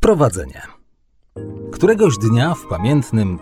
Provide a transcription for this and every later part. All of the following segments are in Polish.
Wprowadzenie. Któregoś dnia w pamiętnym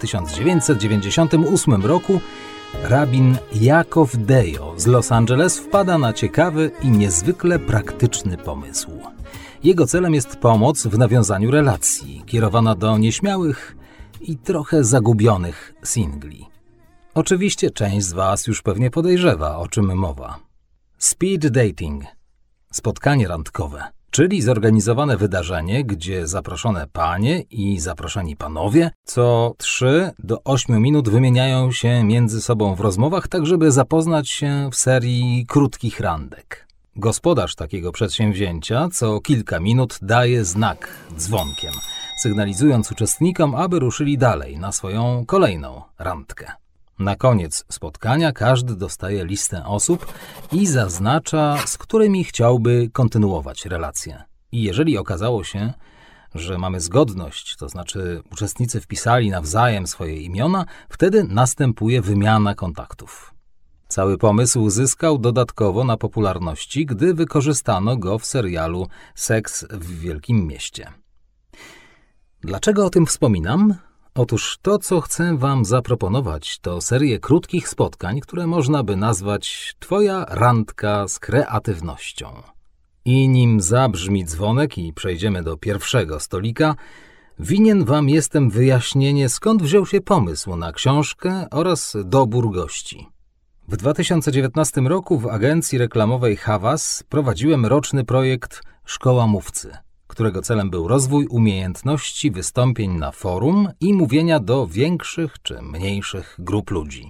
1998 roku rabin Jacob Dejo z Los Angeles wpada na ciekawy i niezwykle praktyczny pomysł. Jego celem jest pomoc w nawiązaniu relacji, kierowana do nieśmiałych i trochę zagubionych singli. Oczywiście część z Was już pewnie podejrzewa, o czym mowa. Speed dating, spotkanie randkowe, czyli zorganizowane wydarzenie, gdzie zaproszone panie i zaproszeni panowie co 3 do 8 minut wymieniają się między sobą w rozmowach, tak żeby zapoznać się w serii krótkich randek. Gospodarz takiego przedsięwzięcia co kilka minut daje znak dzwonkiem, sygnalizując uczestnikom, aby ruszyli dalej na swoją kolejną randkę. Na koniec spotkania każdy dostaje listę osób i zaznacza, z którymi chciałby kontynuować relację. I jeżeli okazało się, że mamy zgodność, to znaczy uczestnicy wpisali nawzajem swoje imiona, wtedy następuje wymiana kontaktów. Cały pomysł zyskał dodatkowo na popularności, gdy wykorzystano go w serialu Seks w Wielkim Mieście. Dlaczego o tym wspominam? Otóż to, co chcę Wam zaproponować, to serię krótkich spotkań, które można by nazwać Twoja randka z kreatywnością. I nim zabrzmi dzwonek i przejdziemy do pierwszego stolika, winien Wam jestem wyjaśnienie, skąd wziął się pomysł na książkę oraz dobór gości. W 2019 roku w agencji reklamowej Havas prowadziłem roczny projekt Szkoła Mówcy, którego celem był rozwój umiejętności wystąpień na forum i mówienia do większych czy mniejszych grup ludzi.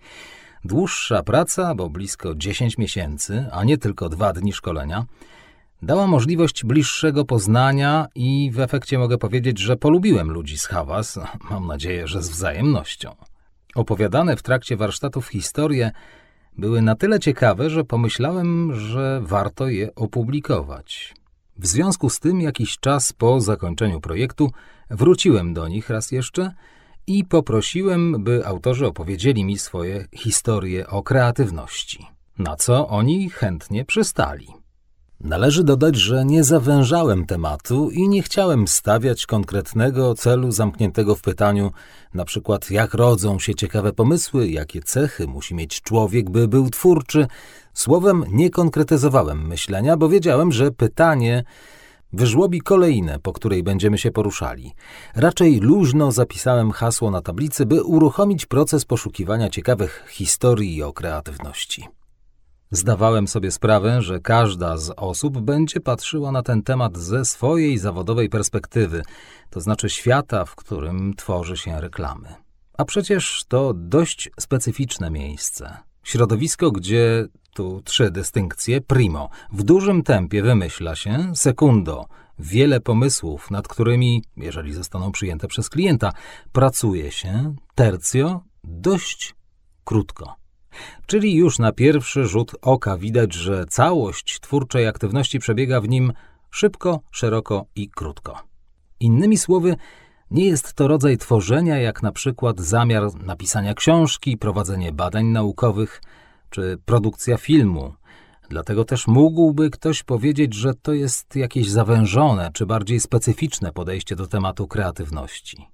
Dłuższa praca, bo blisko 10 miesięcy, a nie tylko 2 dni szkolenia, dała możliwość bliższego poznania i w efekcie mogę powiedzieć, że polubiłem ludzi z Havas, mam nadzieję, że z wzajemnością. Opowiadane w trakcie warsztatów historie były na tyle ciekawe, że pomyślałem, że warto je opublikować. W związku z tym jakiś czas po zakończeniu projektu wróciłem do nich raz jeszcze i poprosiłem, by autorzy opowiedzieli mi swoje historie o kreatywności, na co oni chętnie przystali. Należy dodać, że nie zawężałem tematu i nie chciałem stawiać konkretnego celu zamkniętego w pytaniu, na przykład jak rodzą się ciekawe pomysły, jakie cechy musi mieć człowiek, by był twórczy. Słowem, nie konkretyzowałem myślenia, bo wiedziałem, że pytanie wyżłobi kolejne, po której będziemy się poruszali. Raczej luźno zapisałem hasło na tablicy, by uruchomić proces poszukiwania ciekawych historii o kreatywności. Zdawałem sobie sprawę, że każda z osób będzie patrzyła na ten temat ze swojej zawodowej perspektywy, to znaczy świata, w którym tworzy się reklamy. A przecież to dość specyficzne miejsce. Środowisko, gdzie, tu 3 dystynkcje, primo, w dużym tempie wymyśla się, secundo, wiele pomysłów, nad którymi, jeżeli zostaną przyjęte przez klienta, pracuje się, tercio, dość krótko. Czyli już na pierwszy rzut oka widać, że całość twórczej aktywności przebiega w nim szybko, szeroko i krótko. Innymi słowy, nie jest to rodzaj tworzenia jak na przykład zamiar napisania książki, prowadzenie badań naukowych czy produkcja filmu. Dlatego też mógłby ktoś powiedzieć, że to jest jakieś zawężone czy bardziej specyficzne podejście do tematu kreatywności.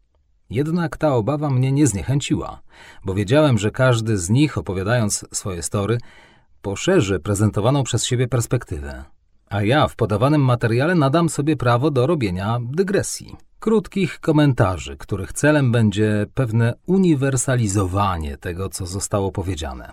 Jednak ta obawa mnie nie zniechęciła, bo wiedziałem, że każdy z nich, opowiadając swoje story, poszerzy prezentowaną przez siebie perspektywę. A ja w podawanym materiale nadam sobie prawo do robienia dygresji. Krótkich komentarzy, których celem będzie pewne uniwersalizowanie tego, co zostało powiedziane.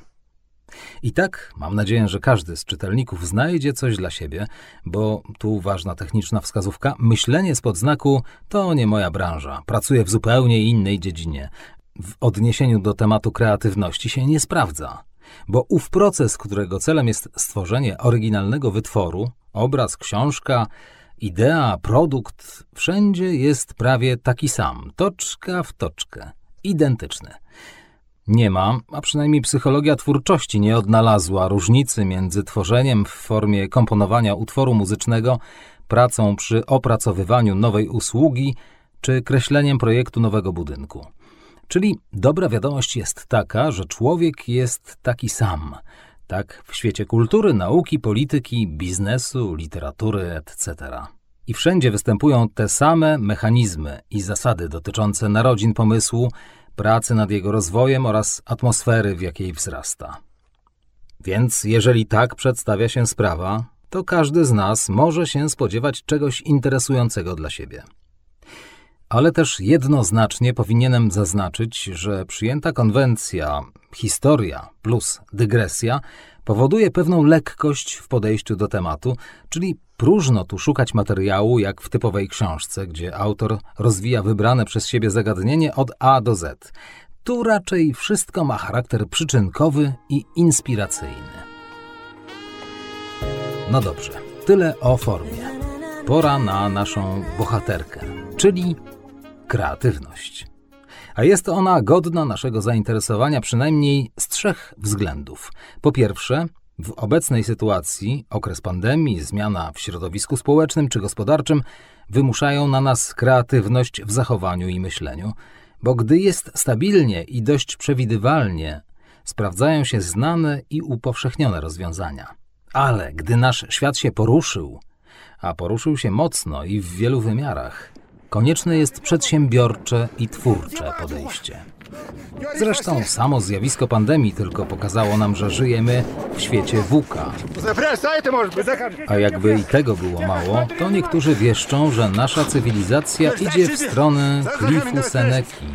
I tak mam nadzieję, że każdy z czytelników znajdzie coś dla siebie, bo tu ważna techniczna wskazówka, myślenie spod znaku to nie moja branża, pracuję w zupełnie innej dziedzinie. W odniesieniu do tematu kreatywności się nie sprawdza, bo ów proces, którego celem jest stworzenie oryginalnego wytworu, obraz, książka, idea, produkt, wszędzie jest prawie taki sam, toczka w toczkę, identyczny. Nie ma, a przynajmniej psychologia twórczości nie odnalazła różnicy między tworzeniem w formie komponowania utworu muzycznego, pracą przy opracowywaniu nowej usługi czy kreśleniem projektu nowego budynku. Czyli dobra wiadomość jest taka, że człowiek jest taki sam, tak w świecie kultury, nauki, polityki, biznesu, literatury, etc. I wszędzie występują te same mechanizmy i zasady dotyczące narodzin pomysłu, pracy nad jego rozwojem oraz atmosfery, w jakiej wzrasta. Więc jeżeli tak przedstawia się sprawa, to każdy z nas może się spodziewać czegoś interesującego dla siebie. Ale też jednoznacznie powinienem zaznaczyć, że przyjęta konwencja, historia plus dygresja powoduje pewną lekkość w podejściu do tematu, czyli próżno tu szukać materiału jak w typowej książce, gdzie autor rozwija wybrane przez siebie zagadnienie od A do Z. Tu raczej wszystko ma charakter przyczynkowy i inspiracyjny. No dobrze, tyle o formie. Pora na naszą bohaterkę, czyli kreatywność. A jest ona godna naszego zainteresowania przynajmniej z 3 względów. Po pierwsze, w obecnej sytuacji okres pandemii, zmiana w środowisku społecznym czy gospodarczym wymuszają na nas kreatywność w zachowaniu i myśleniu, bo gdy jest stabilnie i dość przewidywalnie, sprawdzają się znane i upowszechnione rozwiązania. Ale gdy nasz świat się poruszył, a poruszył się mocno i w wielu wymiarach, konieczne jest przedsiębiorcze i twórcze podejście. Zresztą samo zjawisko pandemii tylko pokazało nam, że żyjemy w świecie VUCA. A jakby i tego było mało, to niektórzy wieszczą, że nasza cywilizacja idzie w stronę klifu Seneki.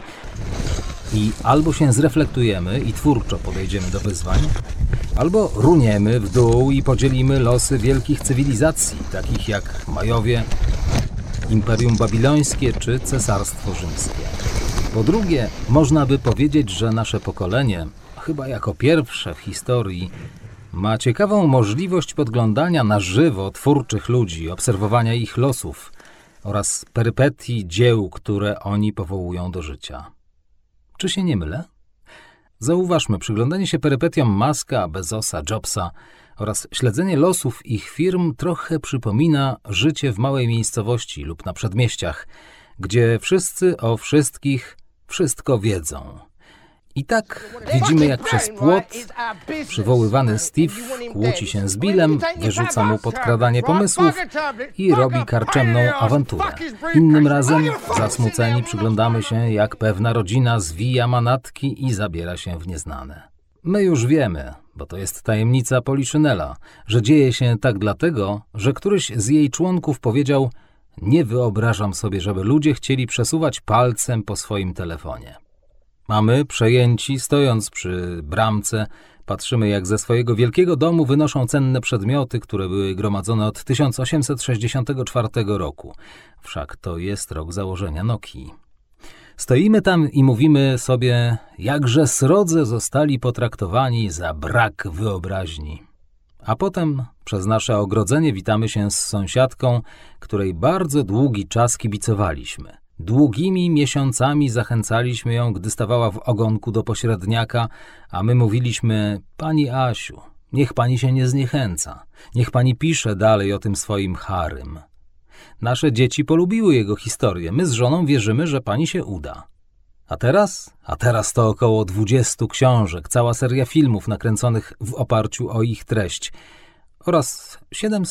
I albo się zreflektujemy i twórczo podejdziemy do wyzwań, albo runiemy w dół i podzielimy losy wielkich cywilizacji, takich jak Majowie, Imperium Babilońskie czy Cesarstwo Rzymskie. Po drugie, można by powiedzieć, że nasze pokolenie, chyba jako pierwsze w historii, ma ciekawą możliwość podglądania na żywo twórczych ludzi, obserwowania ich losów oraz perypetii dzieł, które oni powołują do życia. Czy się nie mylę? Zauważmy, przyglądanie się perypetiom Muska, Bezosa, Jobsa oraz śledzenie losów ich firm trochę przypomina życie w małej miejscowości lub na przedmieściach, gdzie wszyscy o wszystkich wszystko wiedzą. I tak widzimy, jak przez płot przywoływany Steve kłóci się z Billem, wyrzuca mu podkradanie pomysłów i robi karczemną awanturę. Innym razem, zasmuceni, przyglądamy się, jak pewna rodzina zwija manatki i zabiera się w nieznane. My już wiemy, bo to jest tajemnica Poliszynela, że dzieje się tak dlatego, że któryś z jej członków powiedział: nie wyobrażam sobie, żeby ludzie chcieli przesuwać palcem po swoim telefonie. A my, przejęci, stojąc przy bramce, patrzymy, jak ze swojego wielkiego domu wynoszą cenne przedmioty, które były gromadzone od 1864 roku. Wszak to jest rok założenia Nokii. Stoimy tam i mówimy sobie, jakże srodze zostali potraktowani za brak wyobraźni. A potem przez nasze ogrodzenie witamy się z sąsiadką, której bardzo długi czas kibicowaliśmy. Długimi miesiącami zachęcaliśmy ją, gdy stawała w ogonku do pośredniaka, a my mówiliśmy: pani Asiu, niech pani się nie zniechęca, niech pani pisze dalej o tym swoim Harym. Nasze dzieci polubiły jego historię, my z żoną wierzymy, że pani się uda. A teraz to około 20 książek, cała seria filmów nakręconych w oparciu o ich treść oraz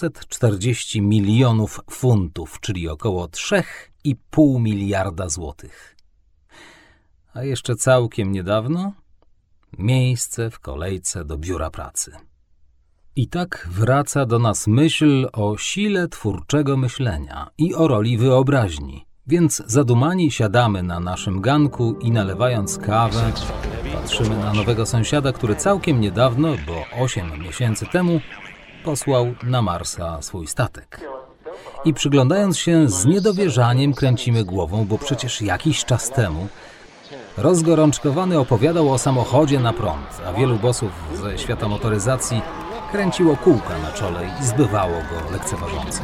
740 milionów funtów, czyli około 3,5 miliarda złotych. A jeszcze całkiem niedawno miejsce w kolejce do biura pracy. I tak wraca do nas myśl o sile twórczego myślenia i o roli wyobraźni. Więc zadumani siadamy na naszym ganku i nalewając kawę, patrzymy na nowego sąsiada, który całkiem niedawno, bo 8 miesięcy temu, posłał na Marsa swój statek. I przyglądając się z niedowierzaniem kręcimy głową, bo przecież jakiś czas temu rozgorączkowany opowiadał o samochodzie na prąd, a wielu bossów ze świata motoryzacji kręciło kółka na czole i zbywało go lekceważąco.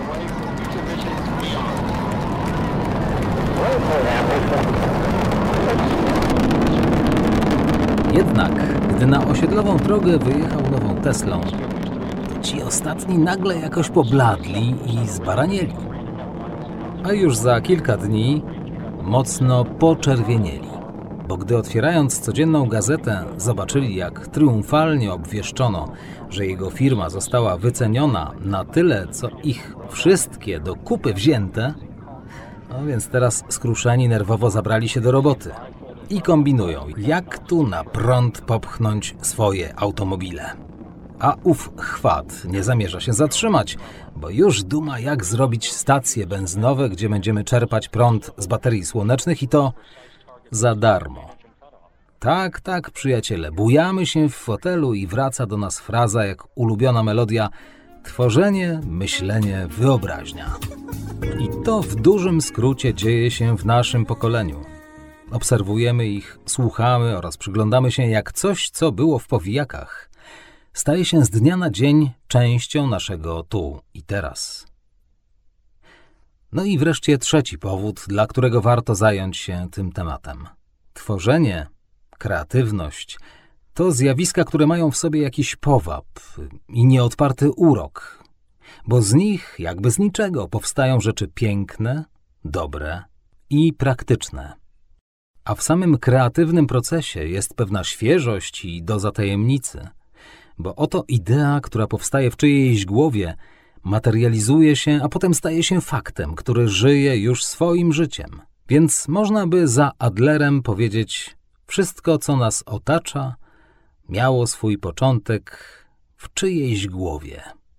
Jednak, gdy na osiedlową drogę wyjechał nową Teslą, to ci ostatni nagle jakoś pobladli i zbaranieli. A już za kilka dni mocno poczerwienieli. bo gdy otwierając codzienną gazetę zobaczyli, jak triumfalnie obwieszczono, że jego firma została wyceniona na tyle, co ich wszystkie do kupy wzięte, no więc teraz skruszeni nerwowo zabrali się do roboty i kombinują, jak tu na prąd popchnąć swoje automobile. A ów chwat nie zamierza się zatrzymać, bo już duma, jak zrobić stacje benzynowe, gdzie będziemy czerpać prąd z baterii słonecznych i to za darmo. Tak, przyjaciele, bujamy się w fotelu i wraca do nas fraza jak ulubiona melodia: tworzenie, myślenie, wyobraźnia. I to w dużym skrócie dzieje się w naszym pokoleniu. Obserwujemy ich, słuchamy oraz przyglądamy się, jak coś, co było w powijakach, staje się z dnia na dzień częścią naszego tu i teraz. No i wreszcie trzeci powód, dla którego warto zająć się tym tematem. Tworzenie, kreatywność to zjawiska, które mają w sobie jakiś powab i nieodparty urok, bo z nich, jakby z niczego, powstają rzeczy piękne, dobre i praktyczne. A w samym kreatywnym procesie jest pewna świeżość i doza tajemnicy, bo oto idea, która powstaje w czyjejś głowie, materializuje się, a potem staje się faktem, który żyje już swoim życiem. Więc można by za Adlerem powiedzieć: wszystko, co nas otacza, miało swój początek w czyjejś głowie.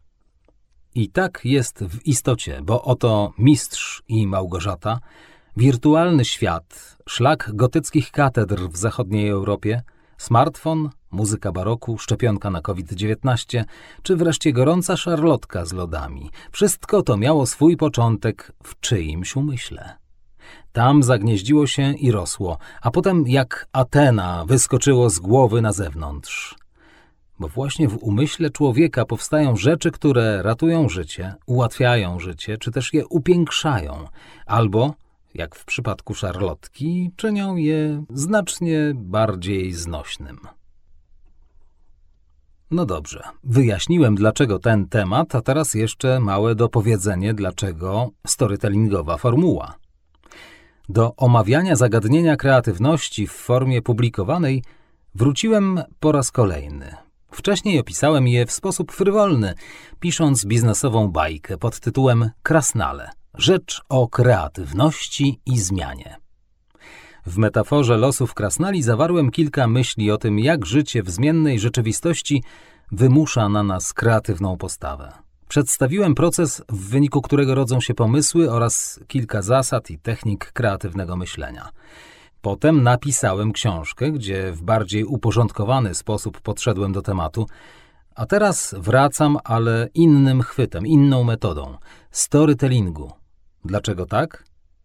I tak jest w istocie, bo oto Mistrz i Małgorzata, wirtualny świat, szlak gotyckich katedr w zachodniej Europie, smartfon, muzyka baroku, szczepionka na COVID-19, czy wreszcie gorąca szarlotka z lodami. Wszystko to miało swój początek w czyimś umyśle. Tam zagnieździło się i rosło, a potem jak Atena wyskoczyło z głowy na zewnątrz. Bo właśnie w umyśle człowieka powstają rzeczy, które ratują życie, ułatwiają życie, czy też je upiększają, albo, jak w przypadku szarlotki, czynią je znacznie bardziej znośnym. No dobrze, wyjaśniłem, dlaczego ten temat, a teraz jeszcze małe dopowiedzenie, dlaczego storytellingowa formuła. Do omawiania zagadnienia kreatywności w formie publikowanej wróciłem po raz kolejny. Wcześniej opisałem je w sposób frywolny, pisząc biznesową bajkę pod tytułem Krasnale. Rzecz o kreatywności i zmianie. W metaforze losów krasnali zawarłem kilka myśli o tym, jak życie w zmiennej rzeczywistości wymusza na nas kreatywną postawę. Przedstawiłem proces, w wyniku którego rodzą się pomysły oraz kilka zasad i technik kreatywnego myślenia. Potem napisałem książkę, gdzie w bardziej uporządkowany sposób podszedłem do tematu, a teraz wracam, ale innym chwytem, inną metodą – storytellingu. Dlaczego tak?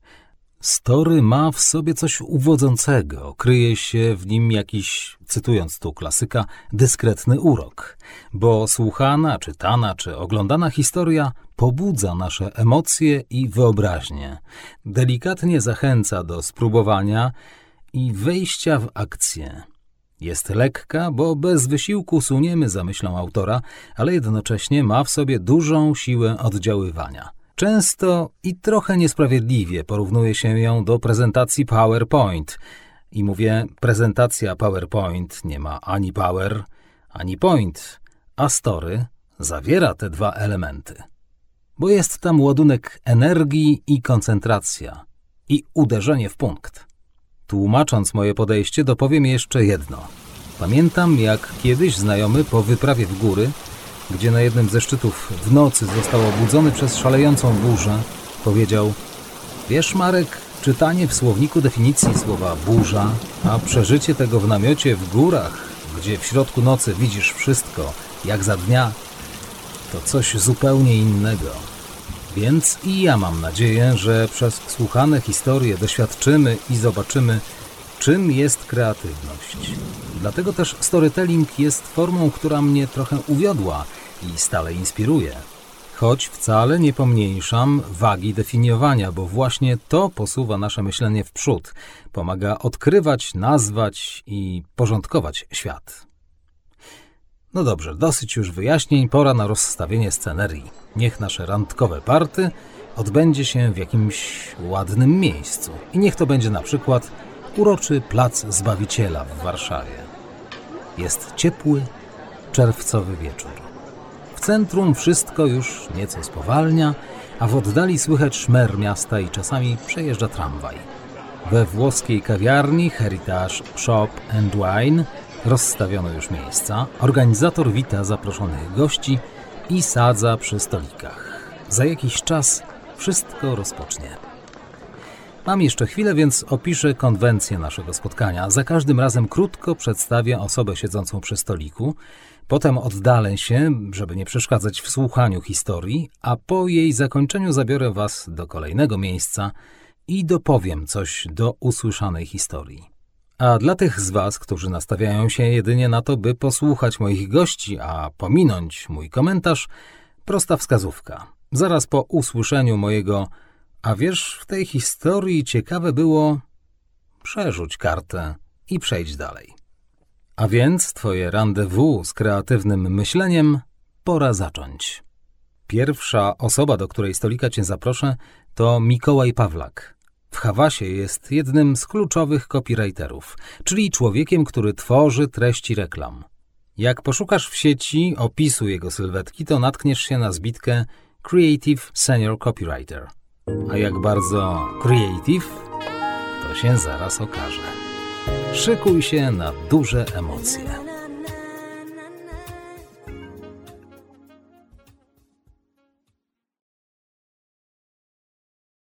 Story ma w sobie coś uwodzącego, kryje się w nim jakiś, cytując tu klasyka, dyskretny urok, bo słuchana, czytana czy oglądana historia pobudza nasze emocje i wyobraźnię, delikatnie zachęca do spróbowania i wejścia w akcję. Jest lekka, bo bez wysiłku suniemy za myślą autora, ale jednocześnie ma w sobie dużą siłę oddziaływania. Często i trochę niesprawiedliwie porównuje się ją do prezentacji PowerPoint. I mówię, prezentacja PowerPoint nie ma ani power, ani point, a story zawiera te dwa elementy. Bo jest tam ładunek energii i koncentracja i uderzenie w punkt. Tłumacząc moje podejście, dopowiem jeszcze jedno. Pamiętam, jak kiedyś znajomy po wyprawie w góry, gdzie na jednym ze szczytów w nocy został obudzony przez szalejącą burzę, powiedział: wiesz, Marek, czytanie w słowniku definicji słowa burza, a przeżycie tego w namiocie w górach, gdzie w środku nocy widzisz wszystko, jak za dnia, to coś zupełnie innego. Więc i ja mam nadzieję, że przez słuchane historie doświadczymy i zobaczymy, czym jest kreatywność. Dlatego też storytelling jest formą, która mnie trochę uwiodła i stale inspiruje. Choć wcale nie pomniejszam wagi definiowania, bo właśnie to posuwa nasze myślenie w przód, pomaga odkrywać, nazwać i porządkować świat. No dobrze, dosyć już wyjaśnień, pora na rozstawienie scenerii. Niech nasze randkowe party odbędzie się w jakimś ładnym miejscu. I niech to będzie na przykład uroczy Plac Zbawiciela w Warszawie. Jest ciepły, czerwcowy wieczór. W centrum wszystko już nieco spowalnia, a w oddali słychać szmer miasta i czasami przejeżdża tramwaj. We włoskiej kawiarni Heritage Shop and Wine rozstawiono już miejsca. Organizator wita zaproszonych gości i sadza przy stolikach. Za jakiś czas wszystko rozpocznie. Mam jeszcze chwilę, więc opiszę konwencję naszego spotkania. Za każdym razem krótko przedstawię osobę siedzącą przy stoliku, potem oddalę się, żeby nie przeszkadzać w słuchaniu historii, a po jej zakończeniu zabiorę Was do kolejnego miejsca i dopowiem coś do usłyszanej historii. A dla tych z Was, którzy nastawiają się jedynie na to, by posłuchać moich gości, a pominąć mój komentarz, prosta wskazówka. Zaraz po usłyszeniu mojego „a wiesz, w tej historii ciekawe było”, przerzuć kartę i przejdź dalej. A więc Twoje rendezvous z kreatywnym myśleniem pora zacząć. Pierwsza osoba, do której stolika Cię zaproszę, to Mikołaj Pawlak. W Hawasie jest jednym z kluczowych copywriterów, czyli człowiekiem, który tworzy treści reklam. Jak poszukasz w sieci opisu jego sylwetki, to natkniesz się na zbitkę Creative Senior Copywriter. A jak bardzo creative, to się zaraz okaże. Szykuj się na duże emocje.